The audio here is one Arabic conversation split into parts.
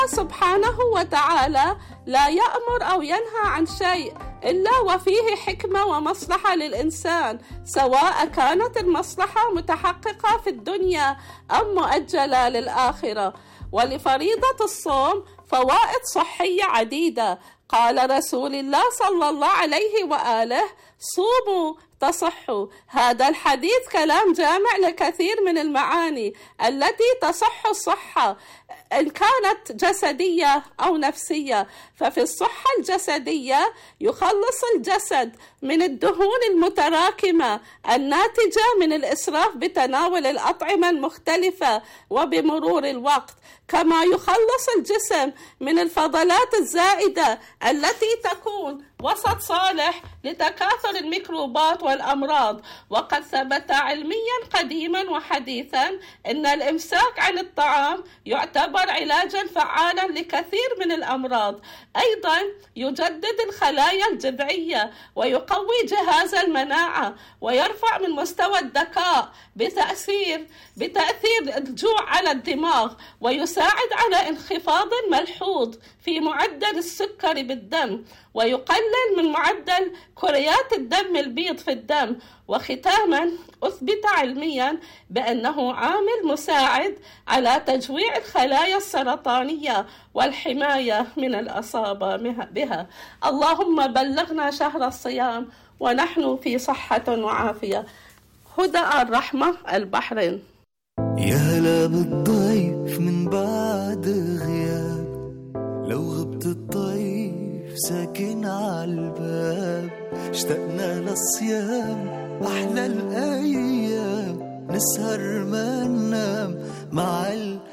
سبحانه وتعالى لا يأمر أو ينهى عن شيء إلا وفيه حكمة ومصلحة للإنسان، سواء كانت المصلحة متحققة في الدنيا أم مؤجلة للآخرة. ولفريضة الصوم فوائد صحية عديدة. قال رسول الله صلى الله عليه وآله: صوموا تصحوا. هذا الحديث كلام جامع لكثير من المعاني التي تصح الصحة إن كانت جسدية أو نفسية. ففي الصحة الجسدية يخلص الجسد من الدهون المتراكمة الناتجة من الإسراف بتناول الأطعمة المختلفة وبمرور الوقت، كما يخلص الجسم من الفضلات الزائدة التي تكون وسط صالح لتكاثر الميكروبات والأمراض. وقد ثبت علميا قديما وحديثا أن الإمساك عن الطعام يعتبر علاجا فعالا لكثير من الأمراض. أيضا يجدد الخلايا الجذعية ويقوي جهاز المناعة ويرفع من مستوى الذكاء بتأثير الجوع على الدماغ، ويساعد على انخفاض ملحوظ في معدل السكر بالدم، ويقلل من معدل كريات الدم البيض في الدم. وختاما أثبت علميا بأنه عامل مساعد على تجويع الخلايا السرطانية والحماية من الإصابة بها. اللهم بلغنا شهر الصيام ونحن في صحة وعافية. هدى الرحمة، البحرين. يا هلا بالضيف من بعد غياب، لو غبت الضيف ساكن عالباب، اشتقنا للصيام أحلى الأيام، نسهر ما ننام مع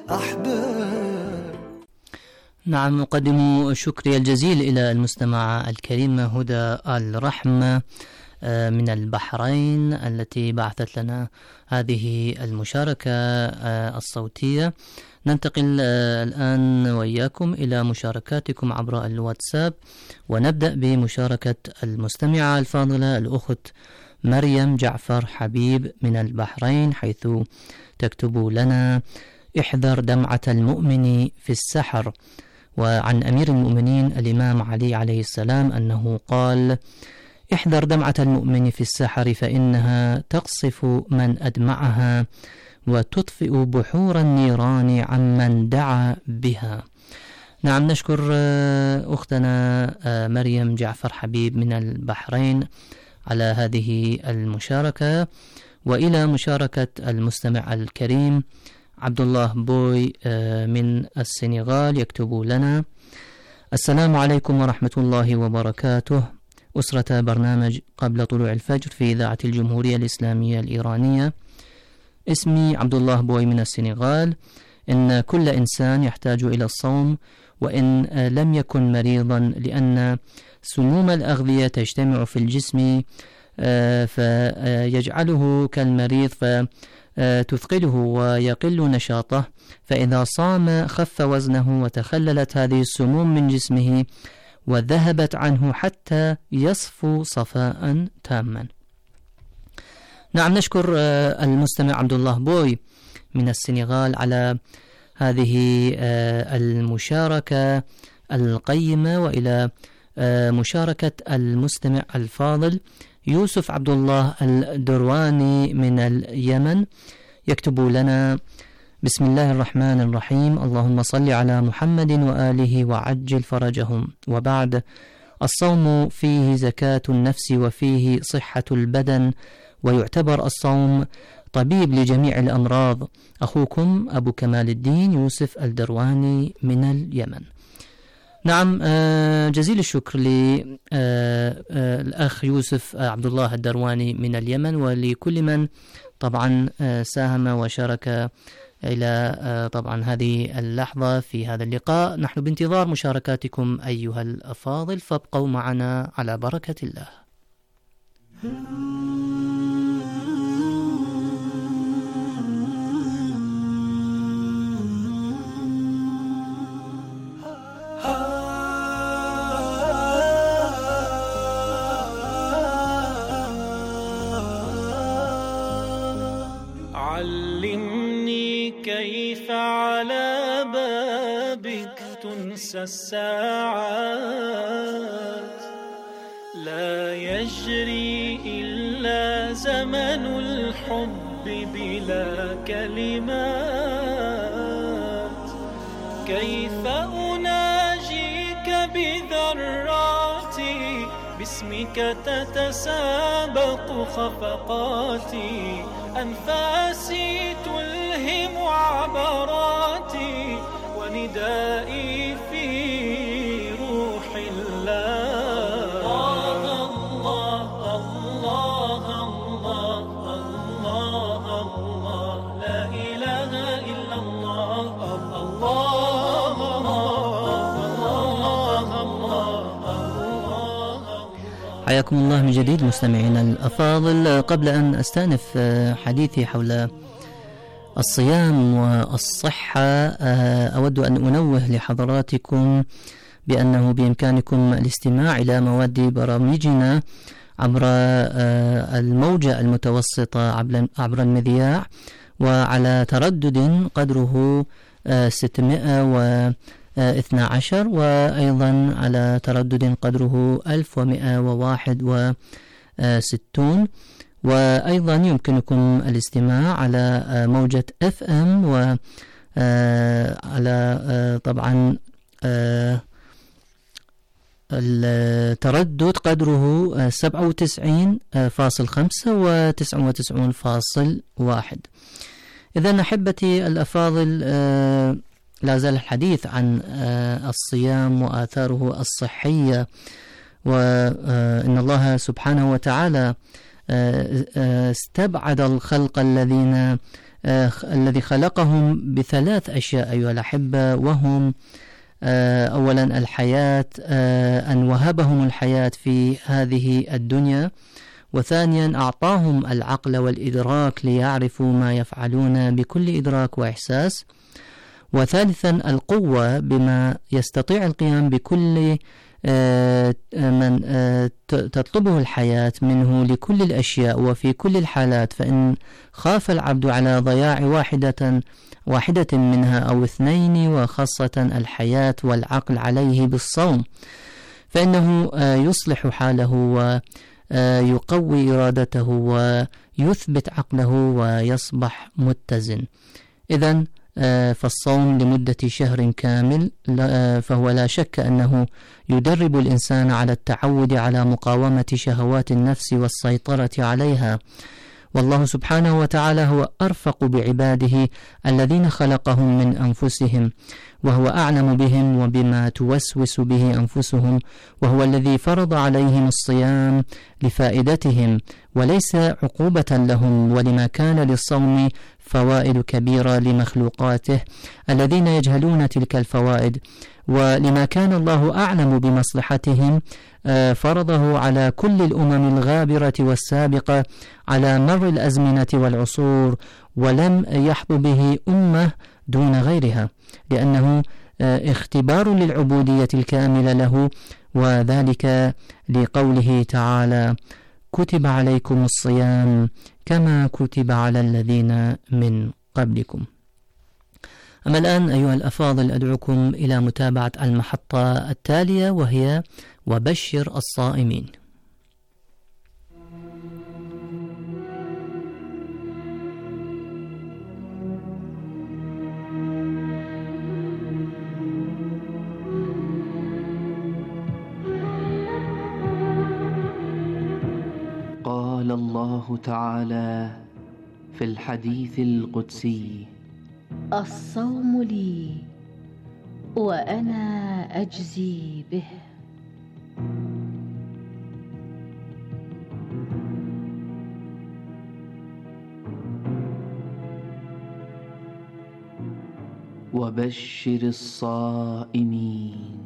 الأحباب. نعم، أقدم شكري الجزيل إلى المستمعة الكريمة هدى الرحمة من البحرين التي بعثت لنا هذه المشاركة الصوتية. ننتقل الآن وإياكم إلى مشاركاتكم عبر الواتساب، ونبدأ بمشاركة المستمعة الفاضلة الأخت مريم جعفر حبيب من البحرين، حيث تكتب لنا: احذر دمعة المؤمن في السحر. وعن أمير المؤمنين الإمام علي عليه السلام أنه قال: احذر دمعة المؤمن في السحر فإنها تقصف من أدمعها وتطفئ بحور النيران عمن دعا بها. نعم، نشكر أختنا مريم جعفر حبيب من البحرين على هذه المشاركة. وإلى مشاركة المستمع الكريم عبد الله بوي من السنغال، يكتب لنا: السلام عليكم ورحمة الله وبركاته، أسرة برنامج قبل طلوع الفجر في إذاعة الجمهورية الإسلامية الإيرانية. اسمي عبد الله بوي من السنغال. إن كل إنسان يحتاج إلى الصوم وإن لم يكن مريضا، لأن سموم الأغذية تجتمع في الجسم فيجعله كالمريض فتثقله ويقل نشاطه، فإذا صام خف وزنه وتخللت هذه السموم من جسمه وذهبت عنه حتى يصفو صفاء تاما. نعم، نشكر المستمع عبد الله بوي من السنغال على هذه المشاركة القيمة. وإلى مشاركة المستمع الفاضل يوسف عبد الله الدرواني من اليمن، يكتب لنا: بسم الله الرحمن الرحيم، اللهم صل على محمد وآله وعجل فرجهم، وبعد. الصوم فيه زكاة النفس وفيه صحة البدن، ويعتبر الصوم طبيب لجميع الأمراض. أخوكم أبو كمال الدين يوسف الدرواني من اليمن. نعم، جزيل الشكر للأخ يوسف عبد الله الدرواني من اليمن، ولكل من طبعا ساهم وشارك إلى طبعا هذه اللحظة في هذا اللقاء. نحن بانتظار مشاركاتكم أيها الأفاضل، فابقوا معنا على بركة الله. علمني كيف على بابك تنسى الساعات، لا يجري إلا زمن الحب بلا كلمات. كيف أناجيك بذراتي، باسمك تتسابق خفقاتي، أنفاسي تلهم عبراتي، وندائي في روح الله. الله الله الله الله الله، لا إله إلا الله. الله حياكم الله من جديد مستمعينا الأفاضل. قبل أن أستأنف حديثي حول الصيام والصحة، أود أن أنوه لحضراتكم بأنه بإمكانكم الاستماع إلى مواد برامجنا عبر الموجة المتوسطة عبر المذياع، وعلى تردد قدره 612، وأيضا على تردد قدره 1161، وأيضا يمكنكم الاستماع على موجة FM، وعلى طبعا التردد قدره 97.5 و 99.1. إذن أحبتي الأفاضل، لا زال الحديث عن الصيام وآثاره الصحية، وإن الله سبحانه وتعالى استبعد الخلق الذي خلقهم بثلاث أشياء أيها الأحبة، وهم أولا الحياة، أن وهبهم الحياة في هذه الدنيا، وثانيا أعطاهم العقل والإدراك ليعرفوا ما يفعلون بكل إدراك وإحساس، وثالثا القوة بما يستطيع القيام بكل من تطلبه الحياة منه لكل الأشياء وفي كل الحالات. فإن خاف العبد على ضياع واحدة منها أو اثنين، وخاصة الحياة والعقل، عليه بالصوم، فإنه يصلح حاله ويقوي إرادته ويثبت عقله ويصبح متزن. إذن فالصوم لمدة شهر كامل فهو لا شك أنه يدرب الإنسان على التعود على مقاومة شهوات النفس والسيطرة عليها. والله سبحانه وتعالى هو أرفق بعباده الذين خلقهم من أنفسهم، وهو أعلم بهم وبما توسوس به أنفسهم، وهو الذي فرض عليهم الصيام لفائدتهم وليس عقوبة لهم، ولما كان للصوم فوائد كبيرة لمخلوقاته الذين يجهلون تلك الفوائد، ولما كان الله أعلم بمصلحتهم فرضه على كل الأمم الغابرة والسابقة على مر الأزمنة والعصور، ولم يحظ به أمة دون غيرها، لأنه اختبار للعبودية الكاملة له، وذلك لقوله تعالى: كتب عليكم الصيام كما كتب على الذين من قبلكم. أما الآن أيها الأفاضل، أدعوكم إلى متابعة المحطة التالية، وهي وبشر الصائمين. قال الله تعالى في الحديث القدسي: الصوم لي وأنا أجزي به. وبشر الصائمين.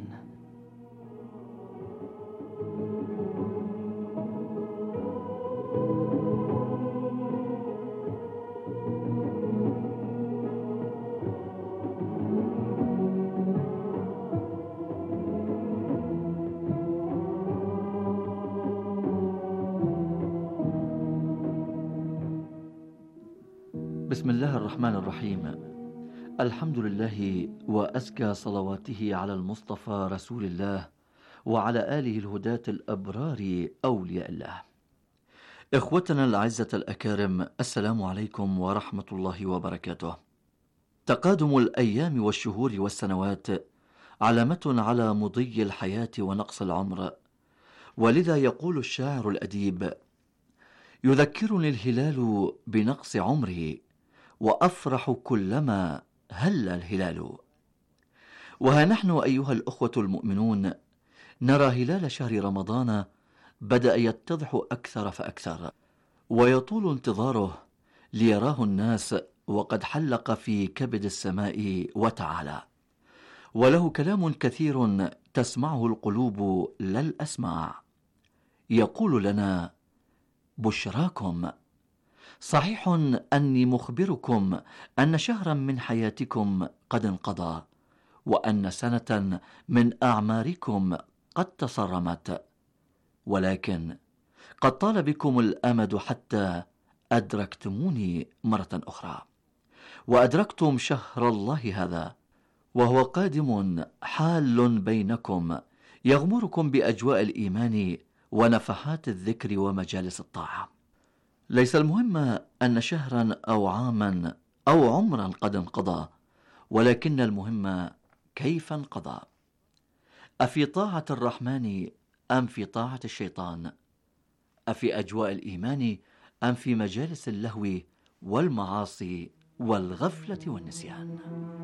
بسم الله الرحمن الرحيم. الحمد لله وأزكى صلواته على المصطفى رسول الله وعلى آله الهداة الأبرار أولياء الله. إخوتنا الأعزة الأكارم، السلام عليكم ورحمة الله وبركاته. تقادم الأيام والشهور والسنوات علامة على مضي الحياة ونقص العمر، ولذا يقول الشاعر الأديب: يذكرني الهلال بنقص عمري وأفرح كلما هل الهلال. وها نحن أيها الأخوة المؤمنون نرى هلال شهر رمضان بدأ يتضح أكثر فأكثر، ويطول انتظاره ليراه الناس وقد حلق في كبد السماء وتعالى، وله كلام كثير تسمعه القلوب لا الأسماع. يقول لنا: بشراكم، صحيح أني مخبركم أن شهرا من حياتكم قد انقضى، وأن سنة من أعماركم قد تصرمت، ولكن قد طال بكم الأمد حتى أدركتموني مرة أخرى، وأدركتم شهر الله هذا، وهو قادم حال بينكم يغمركم بأجواء الإيمان ونفحات الذكر ومجالس الطاعة. ليس المهم أن شهرا أو عاما أو عمرا قد انقضى، ولكن المهم كيف انقضى. أفي طاعة الرحمن أم في طاعة الشيطان؟ أفي أجواء الإيمان أم في مجالس اللهو والمعاصي والغفلة والنسيان؟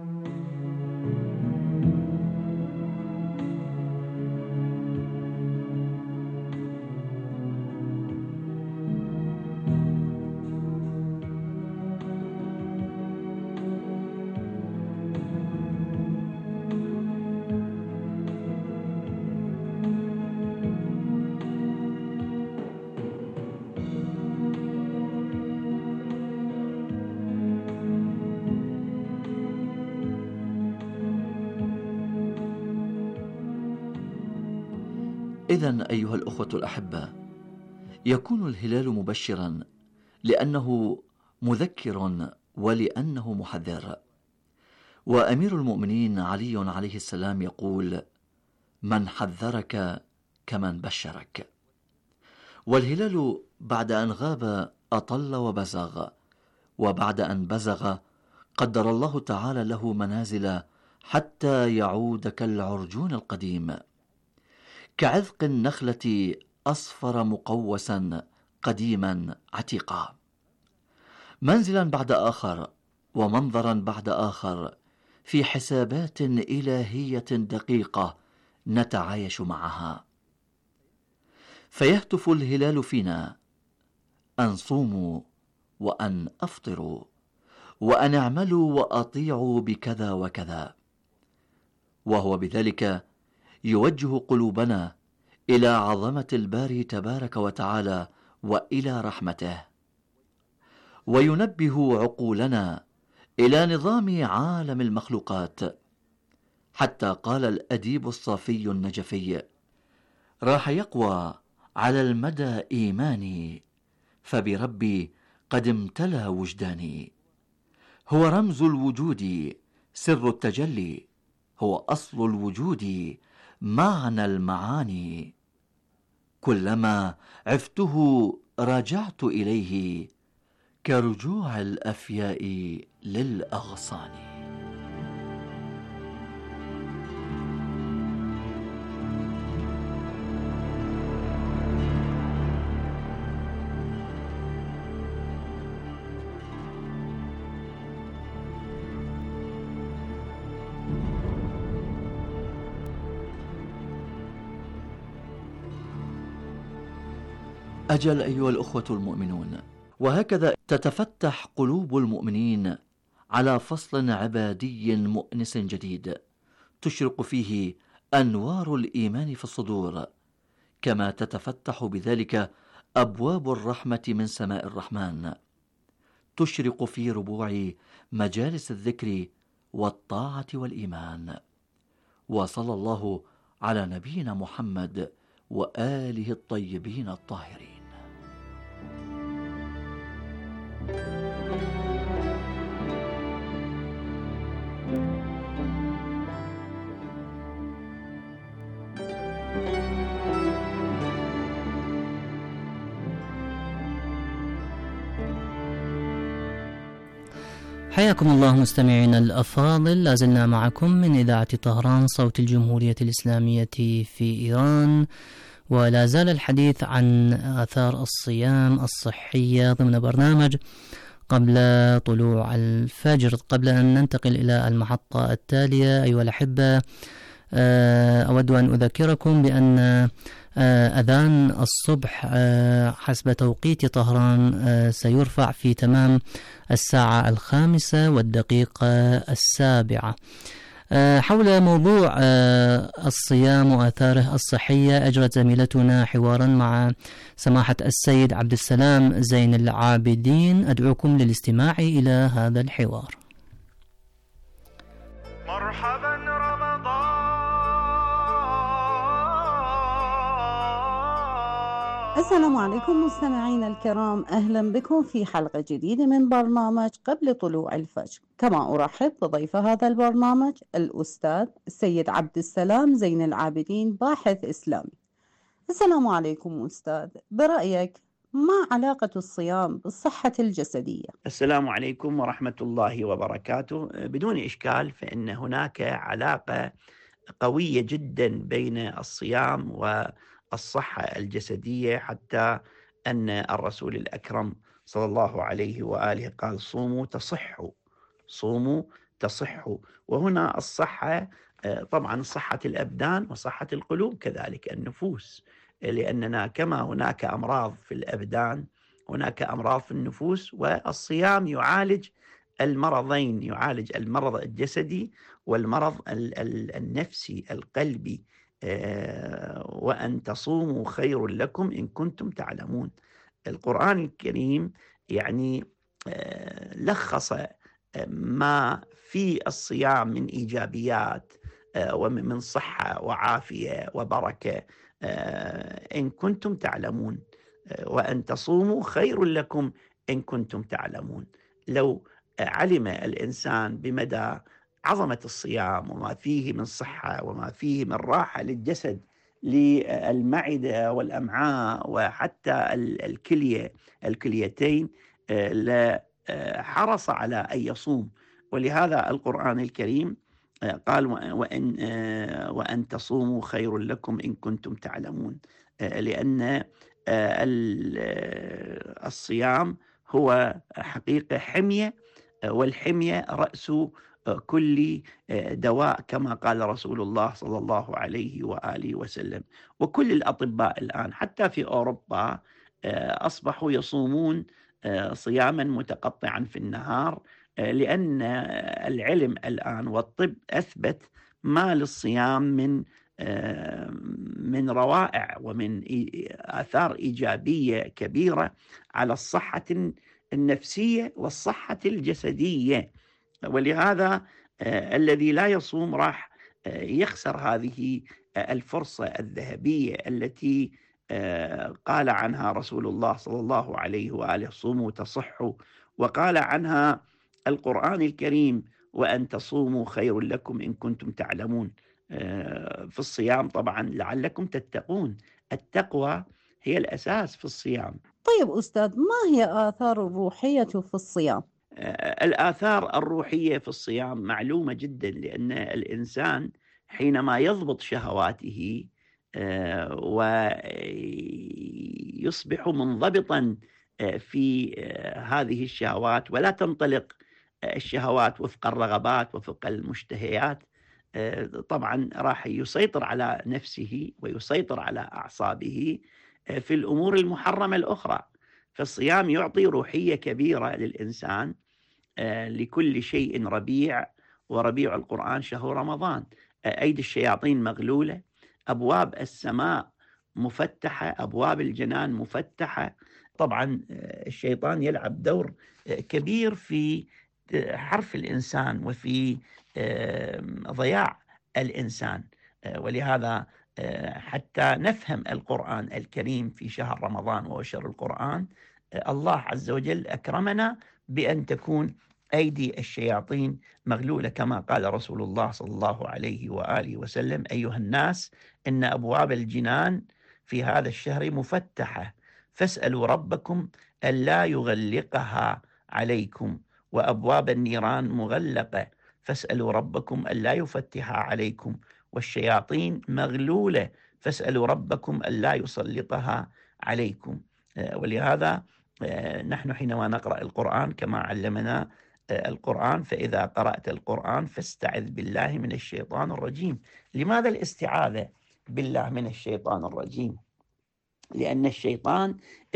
إذن أيها الأخوة الأحبة، يكون الهلال مبشرا لأنه مذكر ولأنه محذر. وأمير المؤمنين علي عليه السلام يقول: من حذرك كمن بشرك. والهلال بعد أن غاب أطل وبزغ، وبعد أن بزغ قدر الله تعالى له منازل حتى يعود كالعرجون القديم، كعذق النخلة أصفر مقوسا قديما عتيقا، منزلا بعد آخر ومنظرا بعد آخر، في حسابات إلهية دقيقة نتعايش معها. فيهتف الهلال فينا أن صوموا وأن أفطروا وأن اعملوا وأطيعوا بكذا وكذا، وهو بذلك يوجه قلوبنا إلى عظمة الباري تبارك وتعالى وإلى رحمته، وينبه عقولنا إلى نظام عالم المخلوقات. حتى قال الأديب الصافي النجفي: راح يقوى على المدى إيماني، فبربي قد امتلى وجداني. هو رمز الوجود، سر التجلي، هو أصل الوجود، معنى المعاني. كلما عفته رجعت إليه، كرجوع الأفياء للأغصان. أجل أيها الأخوة المؤمنون، وهكذا تتفتح قلوب المؤمنين على فصل عبادي مؤنس جديد تشرق فيه أنوار الإيمان في الصدور، كما تتفتح بذلك أبواب الرحمة من سماء الرحمن، تشرق في ربوع مجالس الذكر والطاعة والإيمان. وصلى الله على نبينا محمد وآله الطيبين الطاهرين. حياكم الله مستمعينا الأفاضل، لازلنا معكم من إذاعة طهران صوت الجمهورية الإسلامية في إيران، ولا زال الحديث عن آثار الصيام الصحية ضمن برنامج قبل طلوع الفجر. قبل أن ننتقل إلى المحطة التالية أيها الأحبة، أود أن أذكركم بأن أذان الصبح حسب توقيت طهران سيرفع في تمام 5:07. حول موضوع الصيام وآثاره الصحية أجرت زميلتنا حوارا مع سماحة السيد عبد السلام زين العابدين. أدعوكم للاستماع إلى هذا الحوار. مرحبا رمضان. السلام عليكم مستمعينا الكرام، أهلا بكم في حلقة جديدة من برنامج قبل طلوع الفجر. كما أرحب بضيف هذا البرنامج الأستاذ السيد عبد السلام زين العابدين، باحث إسلامي. السلام عليكم أستاذ، برأيك ما علاقة الصيام بالصحة الجسدية؟ السلام عليكم ورحمة الله وبركاته. بدون إشكال فإن هناك علاقة قوية جدا بين الصيام والصحة الجسدية، حتى أن الرسول الأكرم صلى الله عليه وآله قال: صوموا تصحوا، صوموا تصحوا. وهنا الصحة طبعا صحة الأبدان وصحة القلوب كذلك النفوس، لأننا كما هناك أمراض في الأبدان هناك أمراض في النفوس، والصيام يعالج المرضين، يعالج المرض الجسدي والمرض النفسي القلبي. وأن تصوموا خير لكم إن كنتم تعلمون. القرآن الكريم يعني لخص ما في الصيام من إيجابيات ومن صحة وعافية وبركة، إن كنتم تعلمون. وأن تصوموا خير لكم إن كنتم تعلمون. لو علم الإنسان بمدى عظمة الصيام وما فيه من صحة وما فيه من راحة للجسد، للمعدة والأمعاء وحتى الكليتين، لحرص على أن يصوم. ولهذا القرآن الكريم قال: وأن تصوموا خير لكم إن كنتم تعلمون، لأن الصيام هو حقيقة حمية، والحمية رأس كل دواء كما قال رسول الله صلى الله عليه وآله وسلم. وكل الأطباء الآن حتى في أوروبا أصبحوا يصومون صياما متقطعا في النهار، لأن العلم الآن والطب أثبت ما للصيام من روائع ومن آثار إيجابية كبيرة على الصحة النفسية والصحة الجسدية. ولهذا الذي لا يصوم راح يخسر هذه الفرصة الذهبية التي قال عنها رسول الله صلى الله عليه وآله: صوموا تصحوا. وقال عنها القرآن الكريم: وأن تصوموا خير لكم إن كنتم تعلمون. في الصيام طبعا لعلكم تتقون. التقوى هي الأساس في الصيام. طيب أستاذ، ما هي آثار الروحية في الصيام؟ الآثار الروحية في الصيام معلومة جدا، لأن الإنسان حينما يضبط شهواته ويصبح منضبطا في هذه الشهوات، ولا تنطلق الشهوات وفق الرغبات وفق المشتهيات، طبعا راح يسيطر على نفسه ويسيطر على أعصابه في الأمور المحرمة الأخرى. فالصيام يعطي روحية كبيرة للإنسان. لكل شيء ربيع، وربيع القرآن شهر رمضان. أيدي الشياطين مغلولة، أبواب السماء مفتحة، أبواب الجنان مفتحة. طبعا الشيطان يلعب دور كبير في حرف الإنسان وفي ضياع الإنسان. ولهذا حتى نفهم القرآن الكريم في شهر رمضان وهو شهر القرآن، الله عز وجل أكرمنا بأن تكون أيدي الشياطين مغلولة، كما قال رسول الله صلى الله عليه وآله وسلم: أيها الناس إن أبواب الجنان في هذا الشهر مفتحة، فاسألوا ربكم ألا يغلقها عليكم، وأبواب النيران مغلقة فاسألوا ربكم ألا يفتح عليكم، والشياطين مغلولة فاسألوا ربكم ألا يسلطها عليكم. ولهذا نحن حينما نقرأ القرآن كما علمنا القرآن: فإذا قرأت القرآن فاستعذ بالله من الشيطان الرجيم. لماذا الاستعاذة بالله من الشيطان الرجيم؟ لأن الشيطان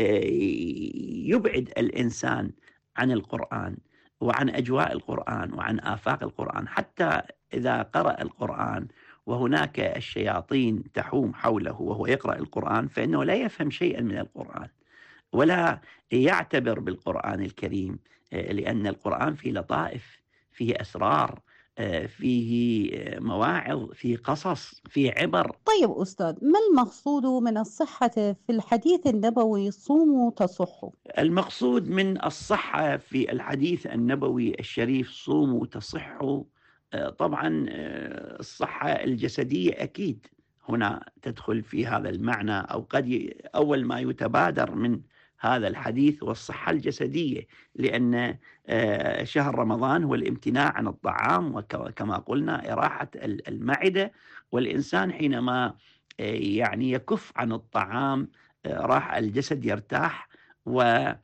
يبعد الإنسان عن القرآن وعن أجواء القرآن وعن آفاق القرآن. حتى إذا قرأ القرآن وهناك الشياطين تحوم حوله وهو يقرأ القرآن، فإنه لا يفهم شيئا من القرآن ولا يعتبر بالقرآن الكريم، لأن القرآن فيه لطائف، فيه أسرار، فيه مواعظ، فيه قصص، فيه عبر. طيب أستاذ، ما المقصود من الصحة في الحديث النبوي صوموا تصحوا؟ المقصود من الصحة في الحديث النبوي الشريف صوموا تصحوا، طبعا الصحة الجسدية أكيد هنا تدخل في هذا المعنى، أو قد أول ما يتبادر من هذا الحديث والصحة الجسدية، لأن شهر رمضان هو الامتناع عن الطعام، وكما قلنا إراحة المعدة، والإنسان حينما يعني يكف عن الطعام راح الجسد يرتاح ولا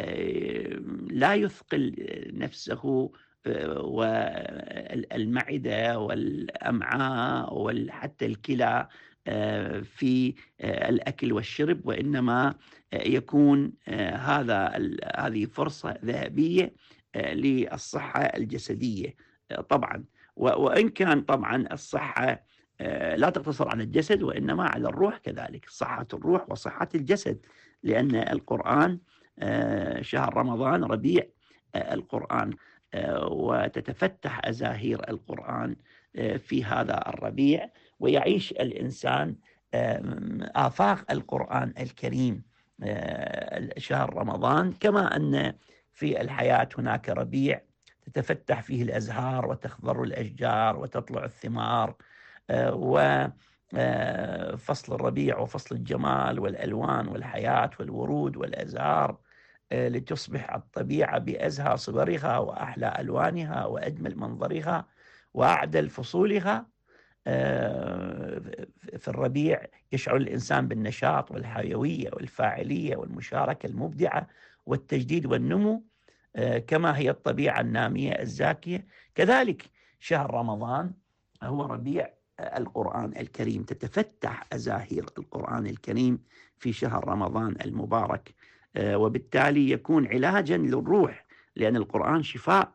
يثقل نفسه والمعدة والأمعاء وحتى الكلى في الأكل والشرب، وإنما يكون هذه فرصة ذهبية للصحة الجسدية طبعا. وإن كان طبعا الصحة لا تقتصر على الجسد وإنما على الروح كذلك، صحة الروح وصحة الجسد، لأن القرآن شهر رمضان ربيع القرآن، وتتفتح أزاهير القرآن في هذا الربيع، ويعيش الإنسان آفاق القرآن الكريم شهر رمضان. كما أن في الحياة هناك ربيع تتفتح فيه الأزهار وتخضر الأشجار وتطلع الثمار، وفصل الربيع وفصل الجمال والألوان والحياة والورود والأزهار، لتصبح الطبيعة بأزهى صورها وأحلى ألوانها وأجمل منظرها وأعدل فصولها. في الربيع يشعر الإنسان بالنشاط والحيوية والفاعلية والمشاركة المبدعة والتجديد والنمو، كما هي الطبيعة النامية الزاكية. كذلك شهر رمضان هو ربيع القرآن الكريم، تتفتح أزاهير القرآن الكريم في شهر رمضان المبارك، وبالتالي يكون علاجا للروح، لأن القرآن شفاء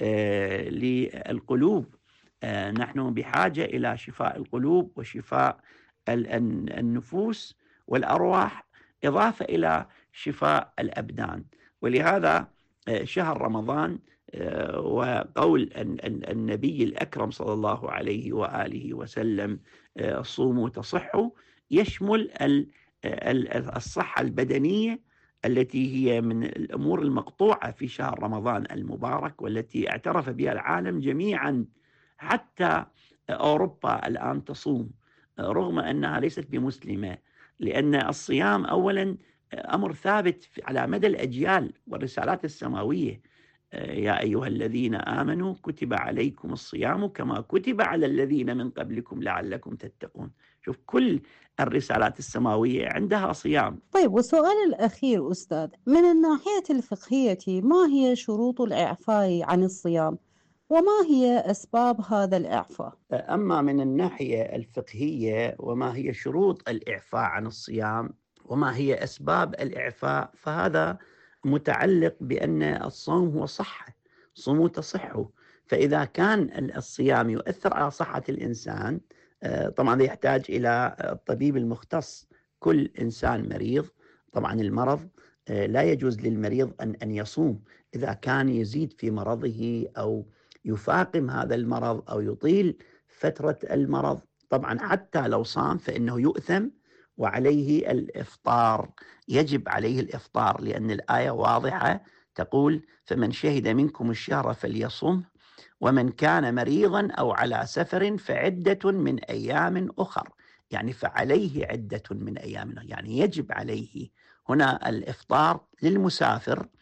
للقلوب. نحن بحاجة إلى شفاء القلوب وشفاء النفوس والأرواح، إضافة إلى شفاء الأبدان. ولهذا شهر رمضان وقول النبي الأكرم صلى الله عليه وآله وسلم صوموا تصحوا يشمل الصحة البدنية التي هي من الأمور المقطوعة في شهر رمضان المبارك، والتي اعترف بها العالم جميعا. حتى أوروبا الآن تصوم رغم أنها ليست بمسلمة، لأن الصيام أولا أمر ثابت على مدى الأجيال والرسالات السماوية: يا أيها الذين آمنوا كتب عليكم الصيام كما كتب على الذين من قبلكم لعلكم تتقون. شوف، كل الرسالات السماوية عندها صيام. طيب، والسؤال الأخير أستاذ، من الناحية الفقهية ما هي شروط الإعفاء عن الصيام؟ وما هي أسباب هذا الإعفاء؟ أما من الناحية الفقهية وما هي شروط الإعفاء عن الصيام وما هي أسباب الإعفاء، فهذا متعلق بأن الصوم هو صحة، صوموا تصحوا. فإذا كان الصيام يؤثر على صحة الإنسان، طبعا يحتاج إلى الطبيب المختص. كل إنسان مريض، طبعا المرض لا يجوز للمريض أن يصوم إذا كان يزيد في مرضه أو يفاقم هذا المرض أو يطيل فترة المرض. طبعا حتى لو صام فإنه يؤثم وعليه الإفطار، يجب عليه الإفطار، لأن الآية واضحة تقول: فمن شهد منكم الشهر فليصم، ومن كان مريضا أو على سفر فعدة من أيام أخر. يعني فعليه عدة من أيام، يعني يجب عليه هنا الإفطار للمسافر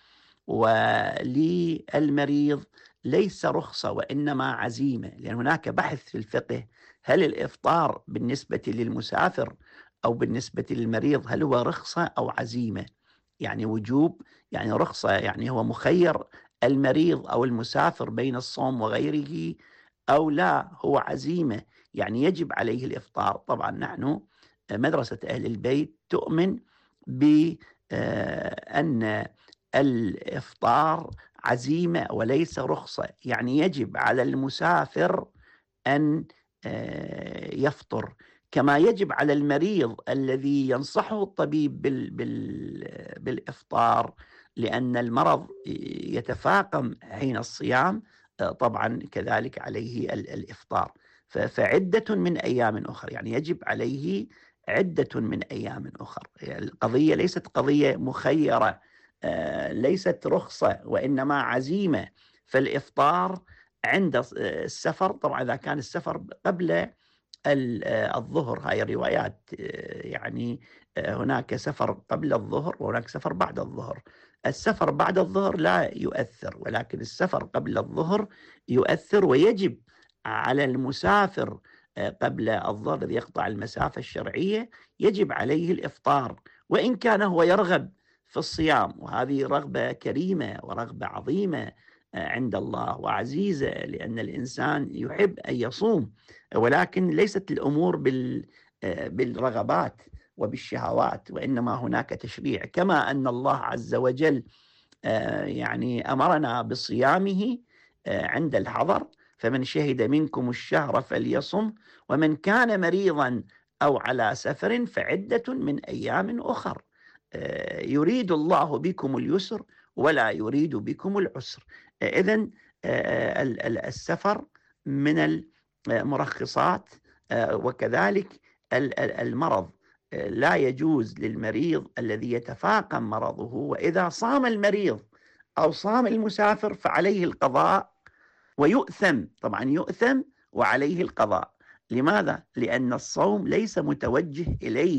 وللمريض ليس رخصة وإنما عزيمة، لأن هناك بحث في الفقه: هل الإفطار بالنسبة للمسافر أو بالنسبة للمريض هل هو رخصة أو عزيمة؟ يعني وجوب، يعني رخصة، يعني هو مخير المريض أو المسافر بين الصوم وغيره، أو لا هو عزيمة يعني يجب عليه الإفطار. طبعا نحن مدرسة أهل البيت تؤمن بأن الإفطار عزيمة وليس رخصة، يعني يجب على المسافر أن يفطر، كما يجب على المريض الذي ينصحه الطبيب بالإفطار، لأن المرض يتفاقم حين الصيام، طبعا كذلك عليه الإفطار. فعدة من أيام أخرى، يعني يجب عليه عدة من أيام أخرى. القضية ليست قضية مخيرة، ليست رخصة وإنما عزيمة. فالإفطار عند السفر، طبعا إذا كان السفر قبل الظهر، هاي الروايات، يعني هناك سفر قبل الظهر وهناك سفر بعد الظهر. السفر بعد الظهر لا يؤثر، ولكن السفر قبل الظهر يؤثر، ويجب على المسافر قبل الظهر الذي يقطع المسافة الشرعية يجب عليه الإفطار، وإن كان هو يرغب في الصيام، وهذه رغبة كريمة ورغبة عظيمة عند الله وعزيزة، لأن الإنسان يحب أن يصوم، ولكن ليست الأمور بالرغبات وبالشهوات، وإنما هناك تشريع، كما أن الله عز وجل يعني أمرنا بصيامه عند الحضر: فمن شهد منكم الشهر فليصم، ومن كان مريضا أو على سفر فعدة من أيام أخر. يريد الله بكم اليسر ولا يريد بكم العسر. إذن السفر من المرخصات، وكذلك المرض لا يجوز للمريض الذي يتفاقم مرضه، وإذا صام المريض أو صام المسافر فعليه القضاء ويؤثم، طبعا يؤثم وعليه القضاء. لماذا؟ لأن الصوم ليس متوجه إليه،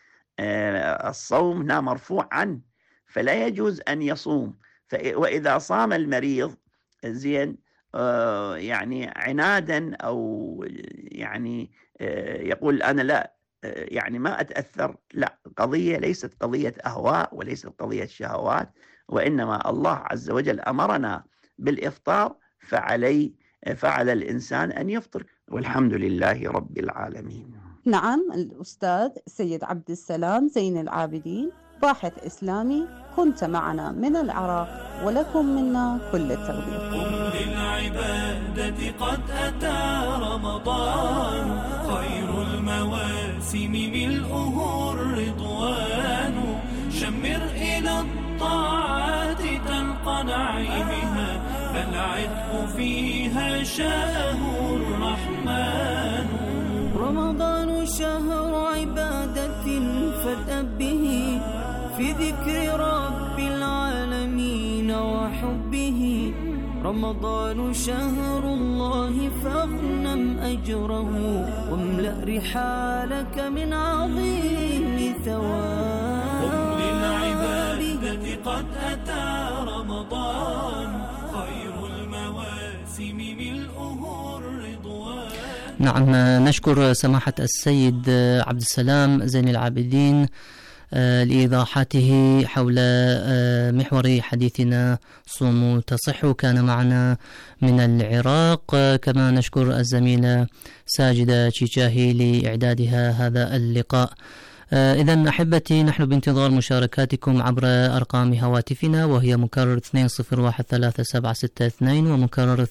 الصوم هنا مرفوع عنه، فلا يجوز أن يصوم. وإذا صام المريض زين يعني عنادا، أو يعني يقول أنا لا يعني ما أتأثر، لا، قضية ليست قضية أهواء وليست قضية شهوات، وإنما الله عز وجل أمرنا بالإفطار، فعلى الإنسان أن يفطر، والحمد لله رب العالمين. نعم، الأستاذ سيد عبد السلام زين العابدين، باحث إسلامي، كنت معنا من العراق، ولكم منا كل التقدير. للعبادة قد أتى رمضان، خير المواسم ملؤه الرضوان، شمر إلى الطاعات تلقى نعيمها، فالعتق فيها شاءه الرحمن. رمضان شهر عبادة فاتأب به، في ذكر رب العالمين وحبه. رمضان شهر الله فاغنم أجره، واملأ رحالك من عظيم ثواب. قم للعبادة قد أتى رمضان، خير المواسم ملؤه الرضوان. نعم، نشكر سماحة السيد عبد السلام زين العابدين لإيضاحاته حول محور حديثنا صوموا تصحوا. كان معنا من العراق. كما نشكر الزميلة ساجدة تشيشاهي لإعدادها هذا اللقاء. إذن أحبتي، نحن بانتظار مشاركاتكم عبر أرقام هواتفنا، وهي مكرر 20137662 ومكرر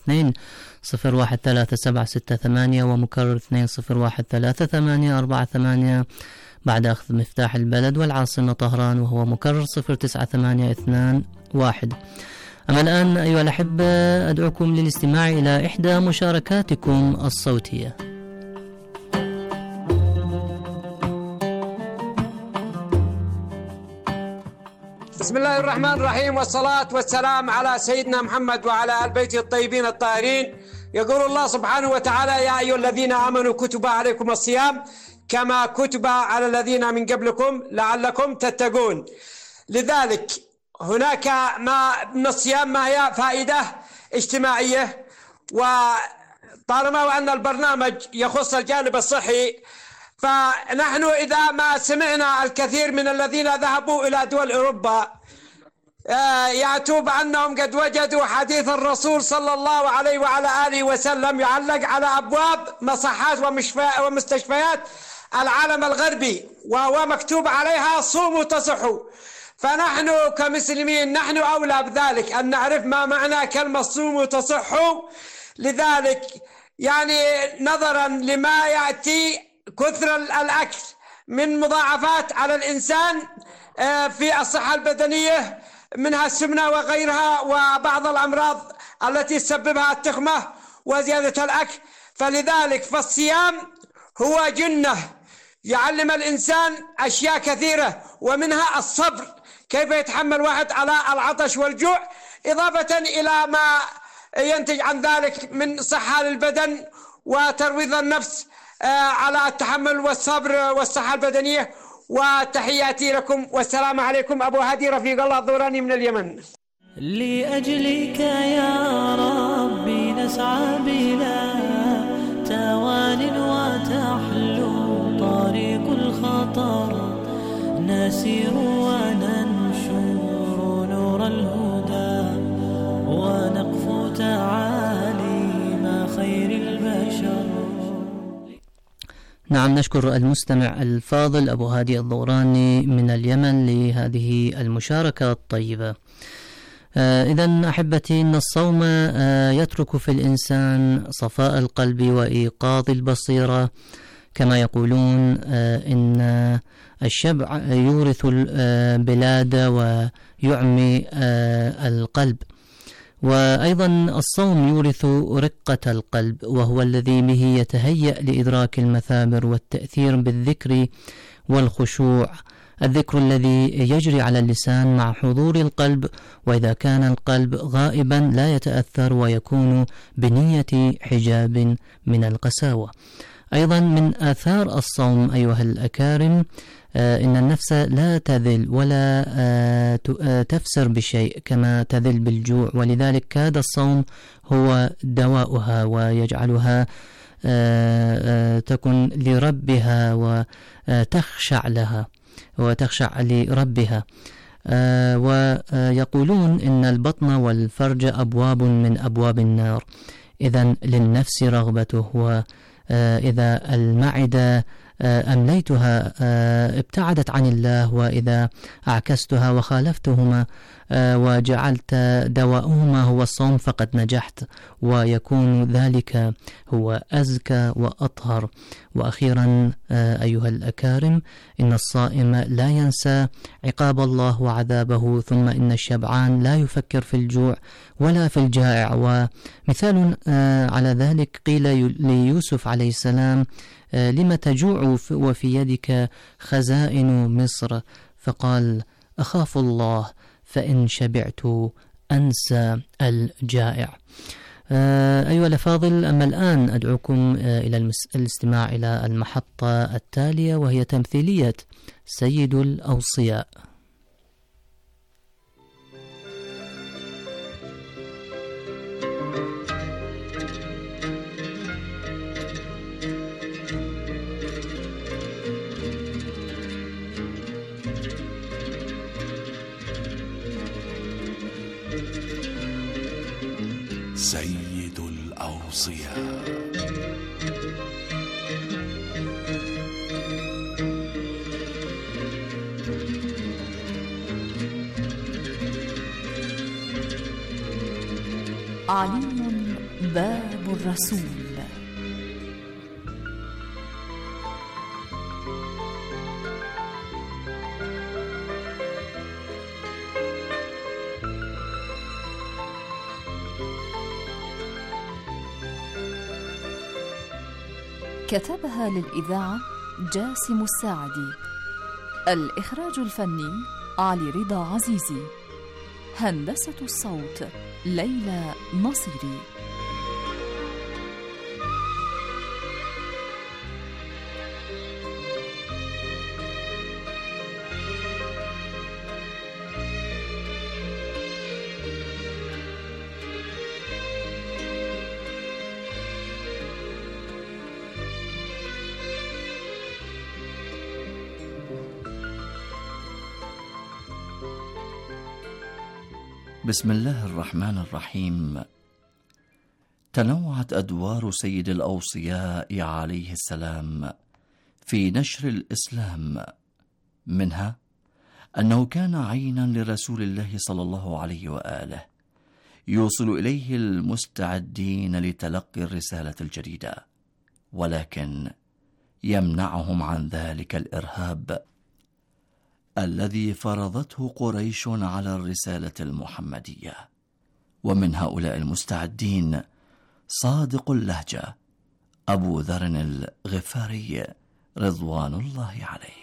201378 ومكرر 20133848 بعد أخذ مفتاح البلد والعاصمة طهران، وهو مكرر 09821. أما الآن أيها الأحبة أدعوكم للاستماع إلى إحدى مشاركاتكم الصوتية. بسم الله الرحمن الرحيم، والصلاة والسلام على سيدنا محمد وعلى آل بيته الطيبين الطاهرين. يقول الله سبحانه وتعالى: يا أيها الذين آمنوا كتب عليكم الصيام كما كتب على الذين من قبلكم لعلكم تتقون. لذلك هناك ما من الصيام ما هي فائدة اجتماعية، وطالما وأن البرنامج يخص الجانب الصحي، فنحن إذا ما سمعنا الكثير من الذين ذهبوا إلى دول أوروبا يأتوا بأنهم قد وجدوا حديث الرسول صلى الله عليه وعلى آله وسلم يعلق على أبواب مصحات ومستشفيات العالم الغربي، وهو مكتوب عليها صوموا تصحوا. فنحن كمسلمين نحن أولى بذلك أن نعرف ما معنى كلمة صوموا تصحوا. لذلك يعني نظرا لما يأتي كثر الأكل من مضاعفات على الإنسان في الصحة البدنية، منها السمنة وغيرها وبعض الأمراض التي تسببها التخمة وزيادة الأكل، فلذلك فالصيام هو جنة يعلم الإنسان أشياء كثيرة، ومنها الصبر، كيف يتحمل واحد على العطش والجوع، إضافة إلى ما ينتج عن ذلك من صحة للبدن وترويض النفس على التحمل والصبر والصحة البدنية. وتحياتي لكم والسلام عليكم. أبو هادي رفيق الله الضوراني من اليمن. لأجلك يا ربي نسعى بلا توان وتحلو طريق الخطر، نسير وننشر نور الهدى ونقفو تعاليم خير البشر. نعم، نشكر المستمع الفاضل أبو هادي الضوراني من اليمن لهذه المشاركة الطيبة. إذن أحبتي، إن الصوم يترك في الإنسان صفاء القلب وإيقاظ البصيرة، كما يقولون إن الشبع يورث البلاد ويعمي القلب، وأيضا الصوم يورث رقة القلب، وهو الذي به يتهيأ لإدراك المثابر والتأثير بالذكر والخشوع، الذكر الذي يجري على اللسان مع حضور القلب، وإذا كان القلب غائبا لا يتأثر ويكون بنية حجاب من القساوة. أيضا من آثار الصوم أيها الأكارم إن النفس لا تذل ولا تفسر بشيء كما تذل بالجوع، ولذلك كاد الصوم هو دواؤها ويجعلها تكن لربها وتخشع لها وتخشع لربها. ويقولون إن البطن والفرج أبواب من أبواب النار، إذن للنفس رغبته، وإذا المعدة أمليتها ابتعدت عن الله، وإذا أعكستها وخالفتهما وجعلت دواؤهما هو الصوم فقد نجحت، ويكون ذلك هو أزكى وأطهر. وأخيرا أيها الأكارم، إن الصائم لا ينسى عقاب الله وعذابه، ثم إن الشبعان لا يفكر في الجوع ولا في الجائع. ومثال على ذلك قيل ليوسف عليه السلام: لم تجوع وفي يدك خزائن مصر؟ فقال: أخاف الله، فإن شبعت أنسى الجائع. أيها الأفاضل، أما الآن أدعوكم إلى الاستماع إلى المحطة التالية، وهي تمثيلية سيد الأوصياء. سيد الأوصياء. علي باب الرسول. كتبها للإذاعة جاسم الساعدي. الإخراج الفني علي رضا عزيزي. هندسة الصوت ليلى نصيري. بسم الله الرحمن الرحيم. تنوعت أدوار سيد الأوصياء عليه السلام في نشر الإسلام، منها أنه كان عينا لرسول الله صلى الله عليه وآله، يوصل إليه المستعدين لتلقي الرسالة الجديدة، ولكن يمنعهم عن ذلك الإرهاب الذي فرضته قريش على الرسالة المحمدية. ومن هؤلاء المستعدين صادق اللهجة أبو ذر الغفاري رضوان الله عليه.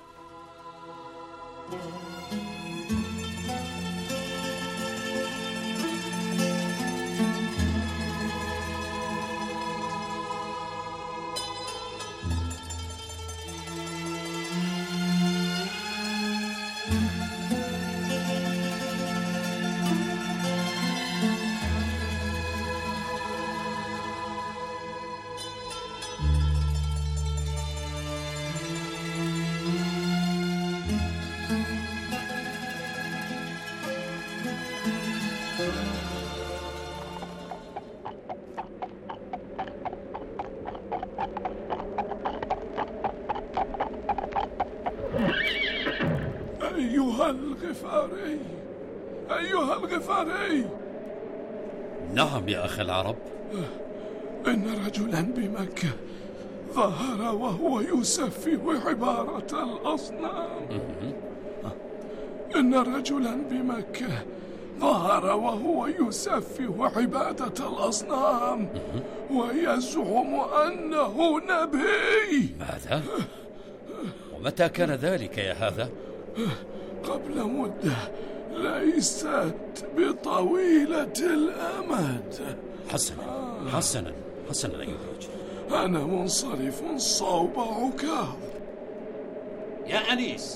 أيها الغفاري. نعم يا أخي العرب. إن رجلا بمكة ظهر وهو يسفه عبارة الأصنام. إن رجلا بمكة ظهر وهو يسفه عبادة الأصنام ويزعم أنه نبي. ماذا؟ ومتى كان ذلك يا هذا؟ قبل مدة ليست بطويلة الأمد. حسنا أيها الرجل. أنا منصرف صوب عكاظ. يا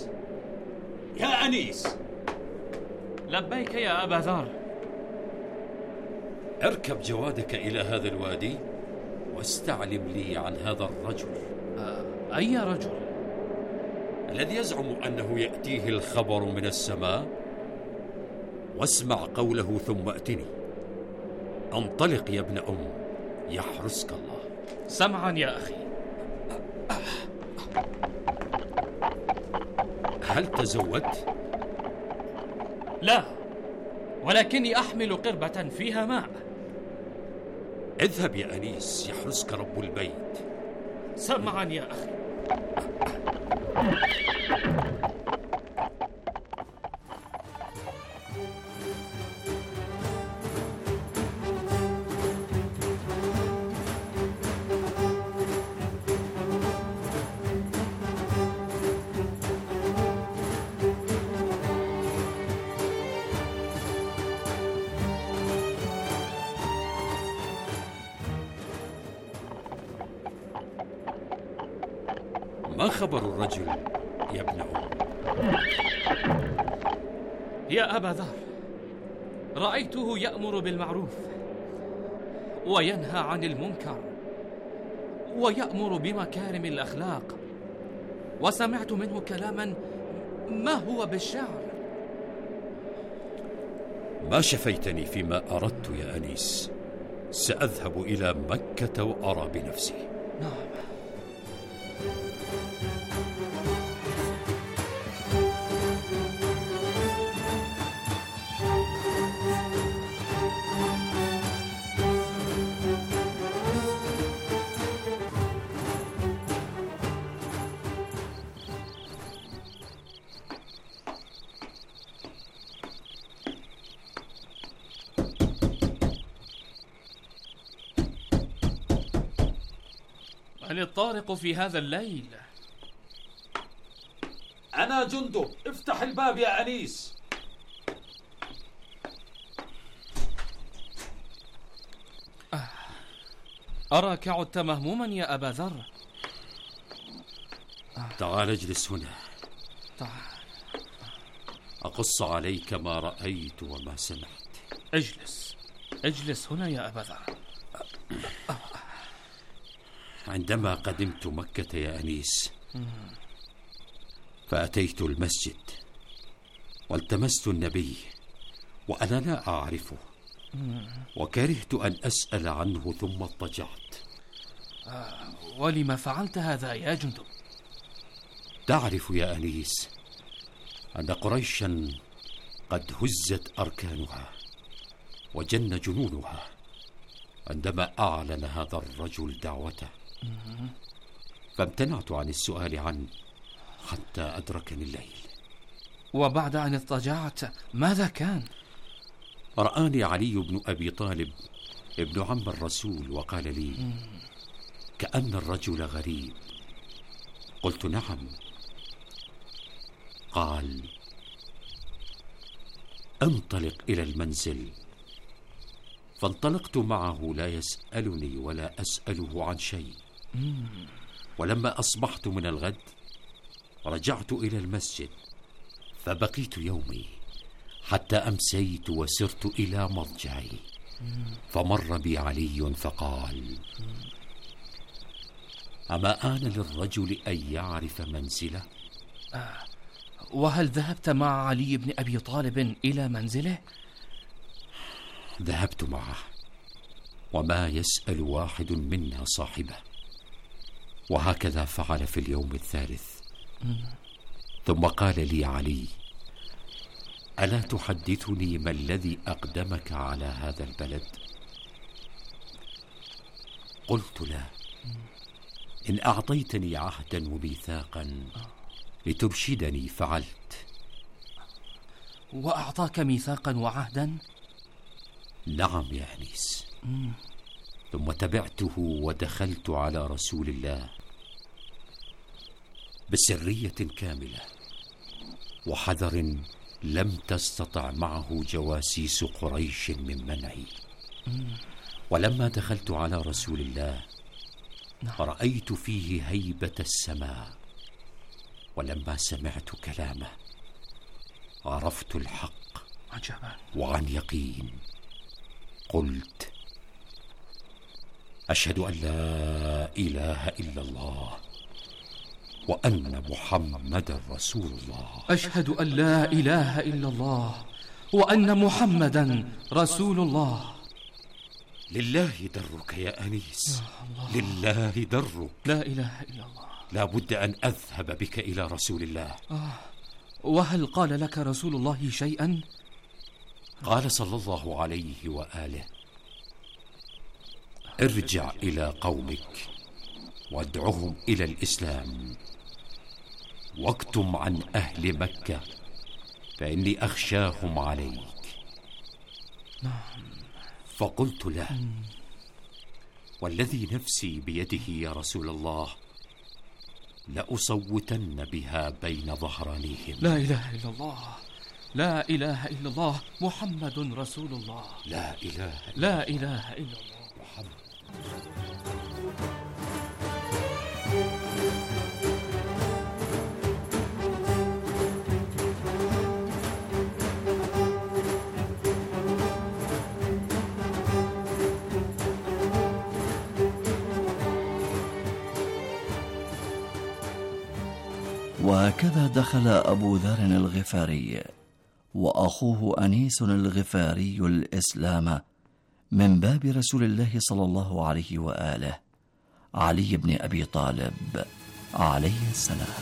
أنيس. لبيك يا أبا ذر. اركب جوادك إلى هذا الوادي واستعلم لي عن هذا الرجل. أي رجل؟ الذي يزعم أنه يأتيه الخبر من السماء. واسمع قوله ثم أتني. انطلق يا ابن أم، يحرسك الله. سمعا يا أخي. هل تزودت؟ لا، ولكني أحمل قربة فيها ماء. اذهب يا أنيس، يحرسك رب البيت. سمعا يا أخي. ما خبر الرجل يا ابن أم؟ يا أبا ذر، رأيته يأمر بالمعروف وينهى عن المنكر ويأمر بمكارم الأخلاق، وسمعت منه كلاما ما هو بالشعر. ما شفيتني فيما أردت يا أنيس. سأذهب إلى مكة وأرى بنفسي. نعم. من الطارق في هذا الليل؟ أنا جندب، افتح الباب يا أنيس. أراك عدت مهموما يا أبا ذر. تعال اجلس هنا. تعال. أقص عليك ما رأيت وما سمعت. اجلس هنا يا أبا ذر. عندما قدمت مكة يا أنيس فأتيت المسجد والتمست النبي وأنا لا أعرفه، وكرهت أن أسأل عنه ثم اضطجعت. ولما فعلت هذا يا جندب؟ تعرف يا أنيس أن قريشا قد هزت أركانها وجن جنونها عندما أعلن هذا الرجل دعوته، فامتنعت عن السؤال عنه حتى أدركني الليل. وبعد أن اضطجعت ماذا كان؟ رآني علي بن أبي طالب ابن عم الرسول وقال لي: كأن الرجل غريب. قلت: نعم. قال: انطلق إلى المنزل. فانطلقت معه لا يسألني ولا أسأله عن شيء. ولما أصبحت من الغد رجعت إلى المسجد، فبقيت يومي حتى أمسيت وسرت إلى مضجعي، فمر بي علي فقال: أما آن للرجل أن يعرف منزله؟ وهل ذهبت مع علي بن أبي طالب إلى منزله؟ ذهبت معه، وما يسأل واحد منا صاحبه، وهكذا فعل في اليوم الثالث. ثم قال لي علي: ألا تحدثني ما الذي أقدمك على هذا البلد؟ قلت: لا، إن أعطيتني عهدا وميثاقا لترشدني فعلت. وأعطاك ميثاقا وعهدا؟ نعم يا أنيس. ثم تبعته ودخلت على رسول الله بسرية كاملة وحذر لم تستطع معه جواسيس قريش من منعي. ولما دخلت على رسول الله رأيت فيه هيبة السماء، ولما سمعت كلامه عرفت الحق وعن يقين. قلت: أشهد أن لا إله إلا الله وأن محمدا رسول الله. أشهد أن لا إله إلا الله وأن محمدا رسول الله. لله درك يا أنيس، لله درك. لا إله إلا الله. لا بد أن أذهب بك إلى رسول الله. وهل قال لك رسول الله شيئا؟ قال صلى الله عليه وآله: ارجع إلى قومك وادعهم إلى الإسلام، واكتم عن أهل مكة فإني أخشاهم عليك. فقلت له: والذي نفسي بيده يا رسول الله لأصوتن بها بين ظهرانيهم. لا إله إلا الله، لا إله إلا الله، محمد رسول الله. لا إله لا إله إلا الله محمد. وهكذا دخل أبو ذر الغفاري وأخوه أنيس الغفاري الإسلام من باب رسول الله صلى الله عليه وآله علي بن أبي طالب عليه السلام.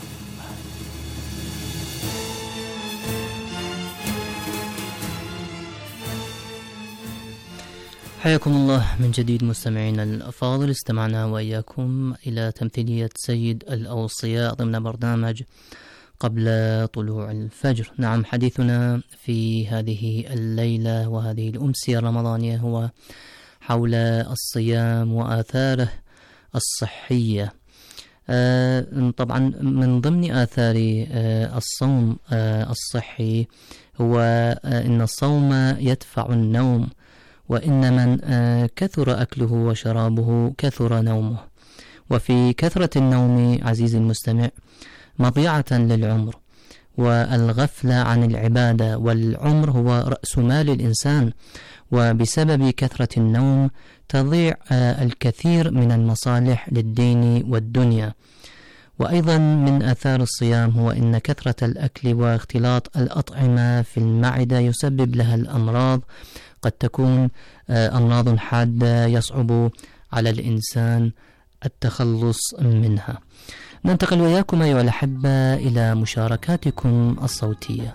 حياكم الله من جديد مستمعينا الأفاضل. استمعنا وإياكم إلى تمثيلية سيد الأوصياء ضمن برنامج قبل طلوع الفجر. نعم، حديثنا في هذه الليلة وهذه الأمسية الرمضانية هو حول الصيام وآثاره الصحية. طبعا من ضمن آثار الصوم الصحي هو أن الصوم يدفع النوم، وإن من كثر أكله وشرابه كثر نومه. وفي كثرة النوم عزيزي المستمع مضيعة للعمر والغفلة عن العبادة، والعمر هو رأس مال الإنسان، وبسبب كثرة النوم تضيع الكثير من المصالح للدين والدنيا. وأيضا من آثار الصيام هو أن كثرة الأكل واختلاط الأطعمة في المعدة يسبب لها الأمراض، قد تكون أمراض حادة يصعب على الإنسان التخلص منها. ننتقل وياكم أيها الأحبة إلى مشاركاتكم الصوتية.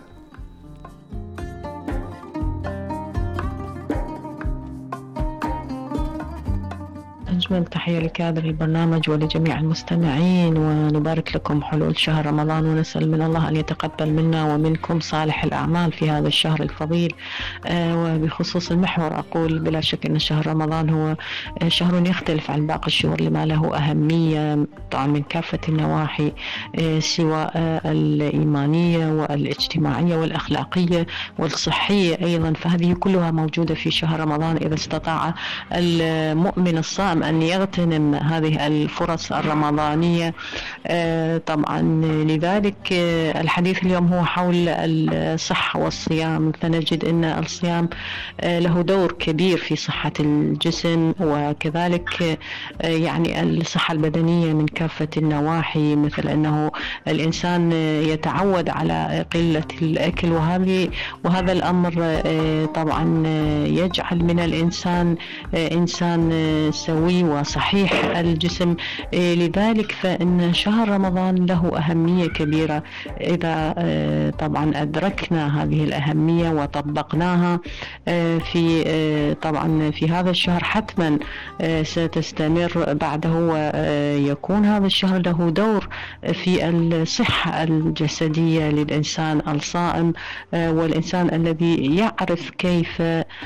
أجمل تحية لكادر البرنامج ولجميع المستمعين، ونبارك لكم حلول شهر رمضان، ونسأل من الله أن يتقبل منا ومنكم صالح الأعمال في هذا الشهر الفضيل. وبخصوص المحور أقول بلا شك أن شهر رمضان هو شهر يختلف عن باقي الشهور لما له أهمية طبعا من كافة النواحي، سواء الإيمانية والاجتماعية والأخلاقية والصحية أيضا، فهذه كلها موجودة في شهر رمضان إذا استطاع المؤمن الصائم أن يغتنم هذه الفرص الرمضانية. طبعا لذلك الحديث اليوم هو حول الصحة والصيام، فنجد أن الصيام له دور كبير في صحة الجسم، وكذلك يعني الصحة البدنية من كافة النواحي، مثل أنه الإنسان يتعود على قلة الأكل، وهذا الأمر طبعا يجعل من الإنسان إنسان سوي وصحيح الجسم. لذلك فإن شهر رمضان له أهمية كبيرة إذا طبعا أدركنا هذه الأهمية وطبقناها في طبعا في هذا الشهر، حتما ستستمر بعده، ويكون هذا الشهر له دور في الصحة الجسدية للإنسان الصائم، والإنسان الذي يعرف كيف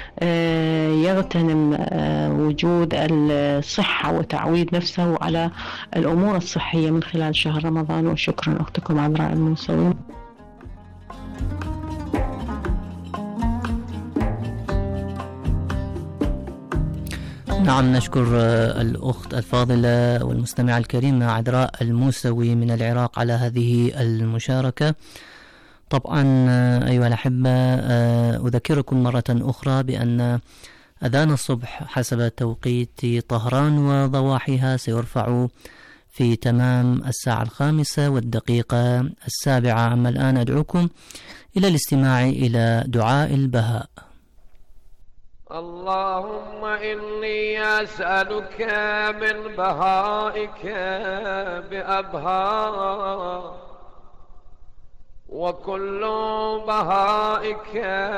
يغتنم وجود الصحة وتعويد نفسه على الأمور الصحية من خلال شهر رمضان. وشكرا أختكم عذراء الموسوي. نعم، نشكر الأخت الفاضلة والمستمعة الكريمة عذراء الموسوي من العراق على هذه المشاركة. طبعا أيها الأحبة، أذكركم مرة أخرى بأن أذان الصبح حسب توقيت طهران وضواحيها سيرفع في تمام 5:07. أما الآن أدعوكم إلى الاستماع إلى دعاء البهاء. اللهم إني أسألك من بهائك بأبهاء، وكل بهائك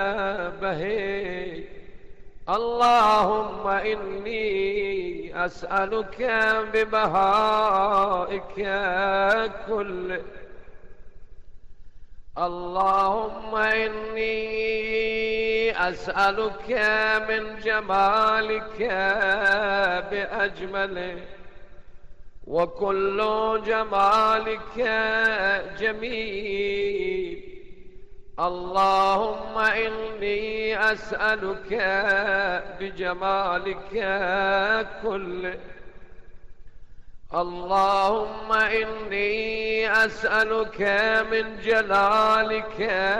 بهي. اللهم إني أسألك ببهائك كل. اللهم إني أسألك من جمالك بأجمله، وكل جمالك جميل. اللهم إني أسألك بجمالك كله. اللهم إني أسألك من جلالك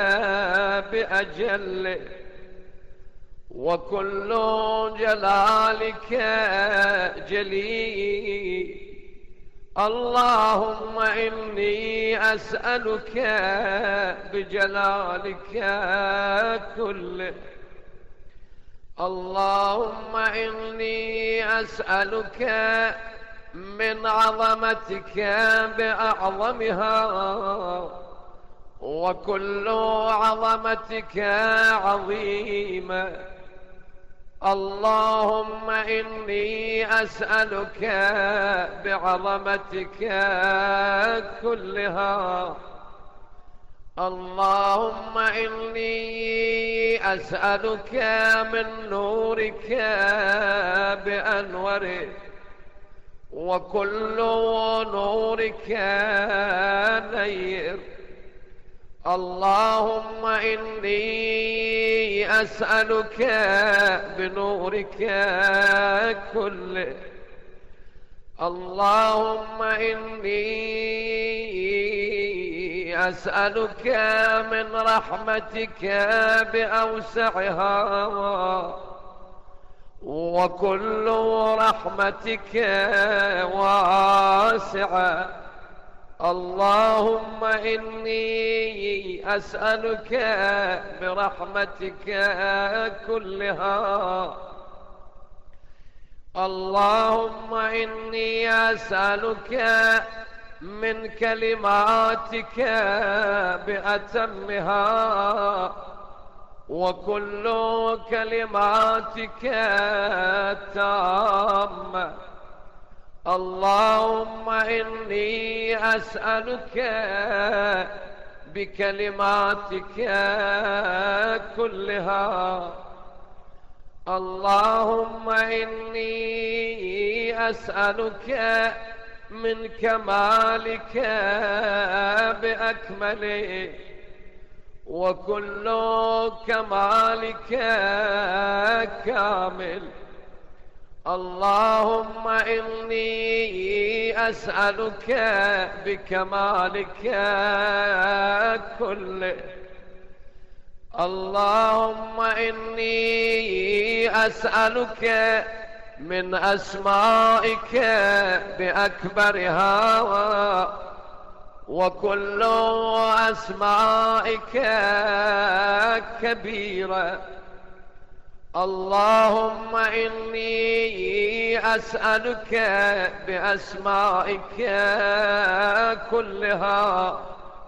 بأجله، وكل جلالك جليل. اللهم إني أسألك بجلالك كله. اللهم إني أسألك من عظمتك بأعظمها، وكل عظمتك عظيمة. اللهم إني أسألك بعظمتك كلها. اللهم إني أسألك من نورك بأنوره، وكل نورك نير. اللهم إني أسألك بنورك كله. اللهم إني أسألك من رحمتك بأوسعها، وكل رحمتك واسعة. اللهم إني أسألك برحمتك كلها. اللهم إني أسألك من كلماتك بأتمها، وكل كلماتك تامة. اللهم إني أسألك بكلماتك كلها. اللهم إني أسألك من كمالك بأكمله، وكل كمالك كامل. اللهم إني أسألك بكمالك كله. اللهم إني أسألك من أسمائك بأكبرها، وكل أسمائك كبيرة. اللهم إني أسألك بأسمائك كلها.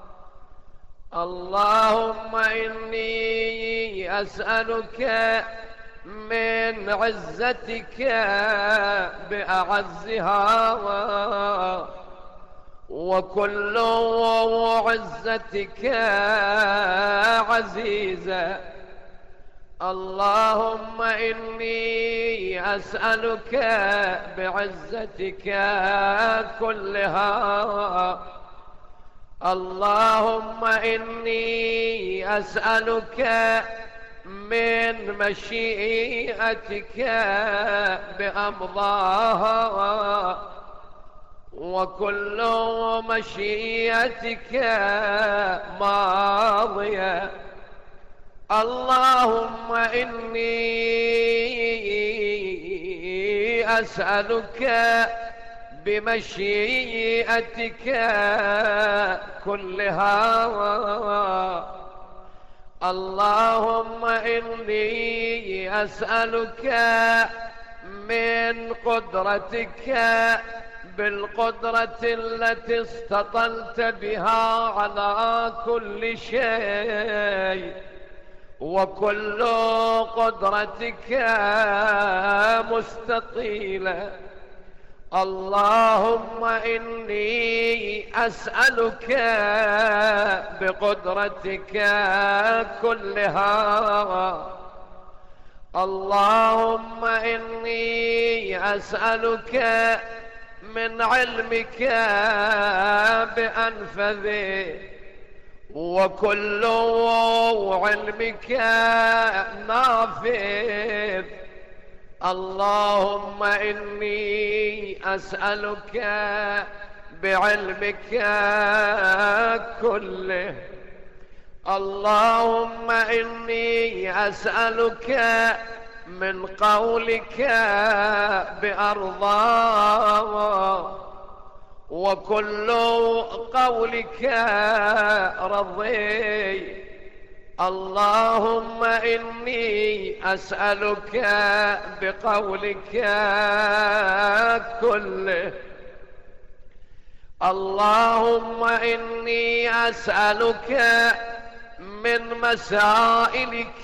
اللهم إني أسألك من عزتك بأعزها، وكل عزتك عزيزة. اللهم إني أسألك بعزتك كلها. اللهم إني أسألك من مشيئتك بأمضاها، وكل مشيئتك ماضية. اللهم إني أسألك بمشيئتك كلها. اللهم إني أسألك من قدرتك بالقدرة التي استطلت بها على كل شيء، وكل قدرتك مستطيلة. اللهم إني أسألك بقدرتك كلها. اللهم إني أسألك من علمك بأنفذه، وكل علمك نافذ. اللهم إني أسألك بعلمك كله. اللهم إني أسألك من قولك بأرضاه، وكل قولك رضي. اللهم إني أسألك بقولك كله. اللهم إني أسألك من مسائلك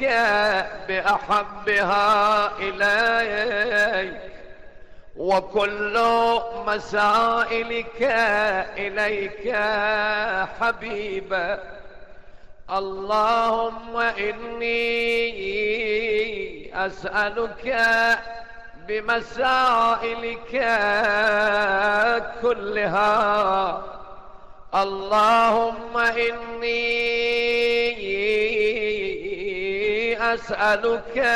بأحبها إليك، وكل مسائلك إليك حبيبة. اللهم إني أسألك بمسائلك كلها. اللهم إني أسألك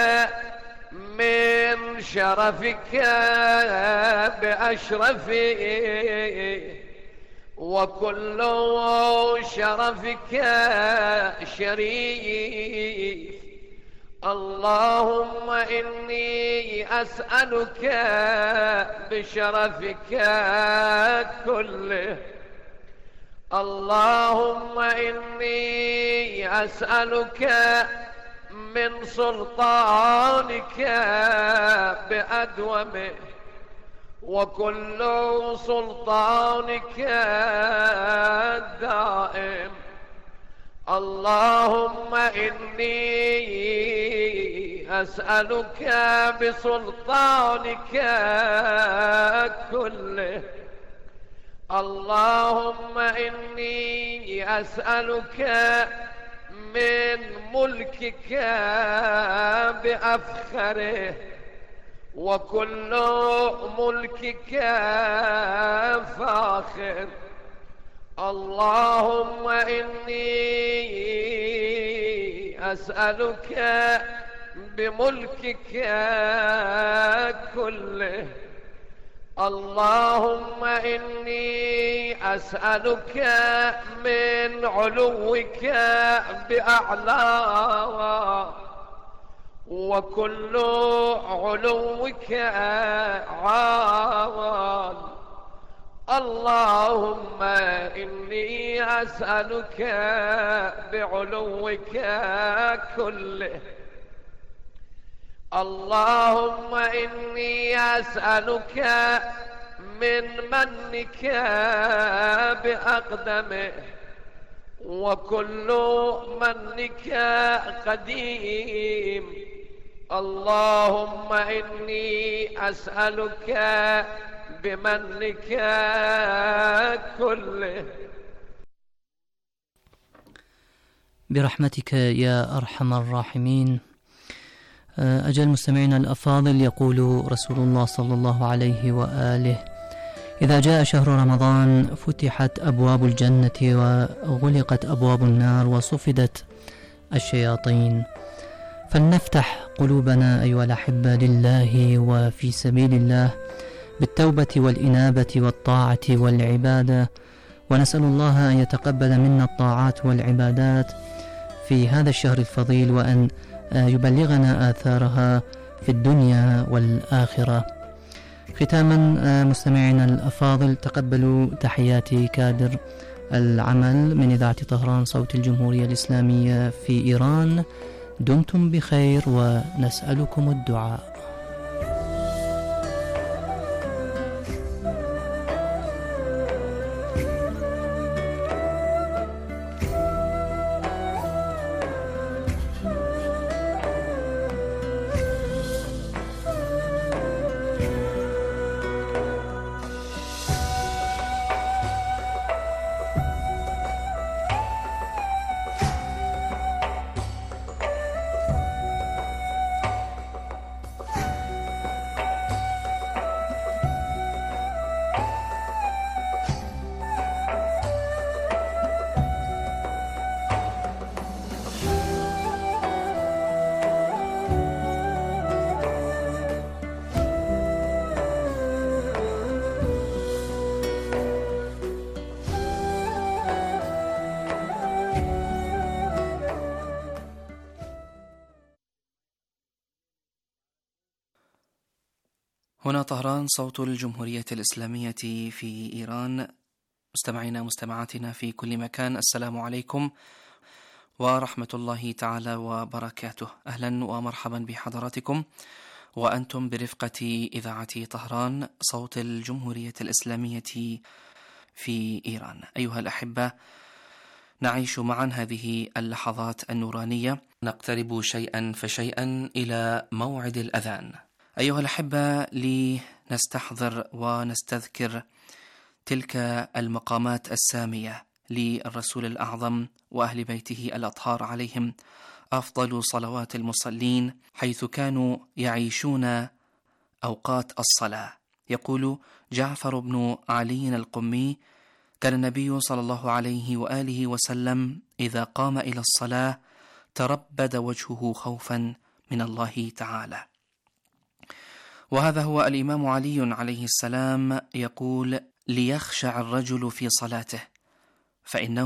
من شرفك بأشرفه، وكل شرفك شريف. اللهم إني أسألك بشرفك كله. اللهم إني أسألك من سلطانك بأدومه وكل سلطانك دائم. اللهم إني أسألك بسلطانك كله. اللهم إني أسألك من ملكك بأفخره وكل ملكك فاخر. اللهم إني أسألك بملكك كله. اللهم إني أسألك من علوك بأعلى وكل علوك عال. اللهم إني أسألك بعلوك كله. اللهم إني أسألك من منك بأقدمه وكل منك قديم. اللهم إني أسألك بمنك كله. برحمتك يا أرحم الراحمين. أجل مستمعينا الأفاضل، يقول رسول الله صلى الله عليه وآله: إذا جاء شهر رمضان فتحت أبواب الجنة وغلقت أبواب النار وصفدت الشياطين. فلنفتح قلوبنا أيها الأحبة لله وفي سبيل الله بالتوبة والإنابة والطاعة والعبادة، ونسأل الله أن يتقبل منا الطاعات والعبادات في هذا الشهر الفضيل، وأن يبلغنا آثارها في الدنيا والآخرة. ختاما مستمعينا الأفاضل، تقبلوا تحيات كادر العمل من إذاعة طهران صوت الجمهورية الإسلامية في إيران. دمتم بخير ونسألكم الدعاء. هنا طهران صوت الجمهورية الإسلامية في إيران. مستمعينا مستمعاتنا في كل مكان، السلام عليكم ورحمة الله تعالى وبركاته. أهلا ومرحبا بحضراتكم وأنتم برفقة إذاعة طهران صوت الجمهورية الإسلامية في إيران. أيها الأحبة، نعيش معا هذه اللحظات النورانية، نقترب شيئا فشيئا إلى موعد الأذان. أيها الأحبة، لنستحضر ونستذكر تلك المقامات السامية للرسول الأعظم وأهل بيته الأطهار عليهم أفضل صلوات المصلين، حيث كانوا يعيشون أوقات الصلاة. يقول جعفر بن علي القمي: كان النبي صلى الله عليه وآله وسلم إذا قام إلى الصلاة تربد وجهه خوفا من الله تعالى. وهذا هو الإمام علي عليه السلام يقول: ليخشع الرجل في صلاته، فإنه